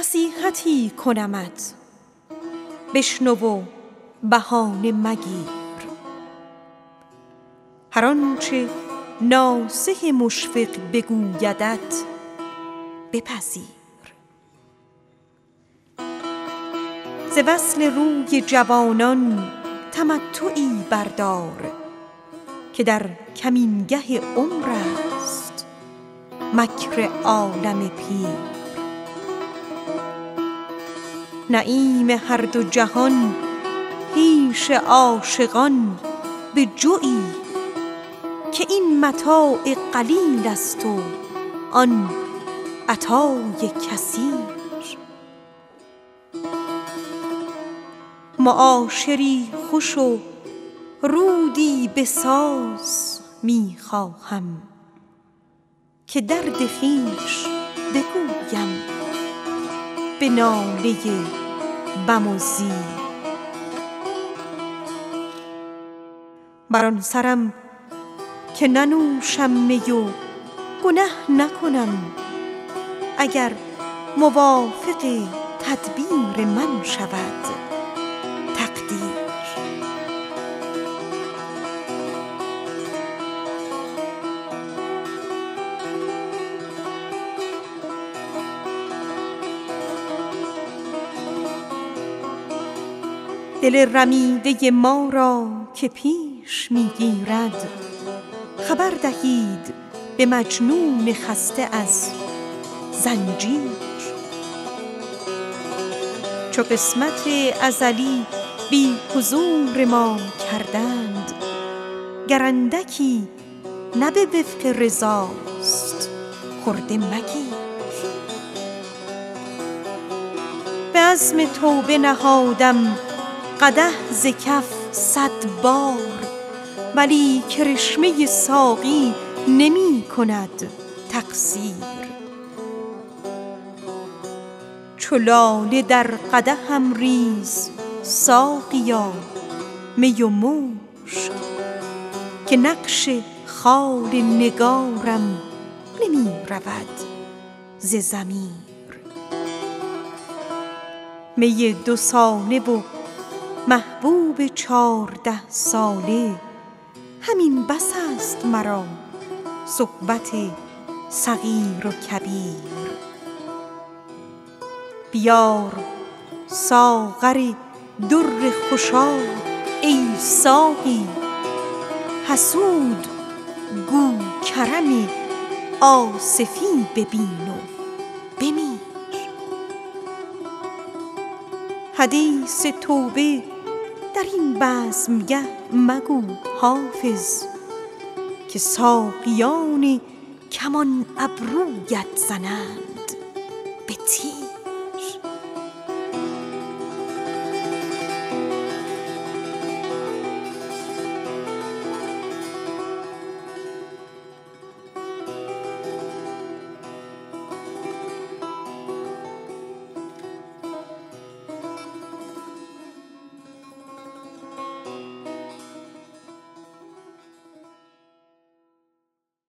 نصیحتی کنمت، بشنو و بهانه مگیر. هر آنچه ناصح مشفق بگویدت بپذیر. ز وصل روی جوانان تمتعی بردار، که در کمینگه عمر است مکر عالم پیر. نعیم هر دو جهان پیش عاشقان به جویی، که این متاع قلیل است و آن عطای کثیر. معاشری خوش و رودی بساز می خواهم، که درد خویش بگویم به ناله بم و زیر. بر آن سرم که ننوشم می و گنه نکنم، اگر موافق تدبیر من شود تقدیر. دل رمیده ما را که پیش می گیرد، خبر دهید به مجنون خسته از زنجیر. چو قسمت ازلی بی حضور ما کردند، گر اندکی نه به وفق رضاست خرده مگیر. به عزم توبه نهادم قدح ز کف 100 بار، ولی کرشمه ساقی نمی کند تقصیر. چو لاله در قدحم ریز ساقیا می و مشک، که نقش خال نگارم نمی رود ز ضمیر. می 2 ساله و محبوب 14 ساله، همین بس است مرا صحبت صغیر و کبیر. بیار ساغر در خوشاب ای ساقی، حسود گو کرم آصفی ببین و بمیر. حدیث توبه در این بزمگه مگو حافظ، که ساقیان کمان ابرویت زنند به تیر.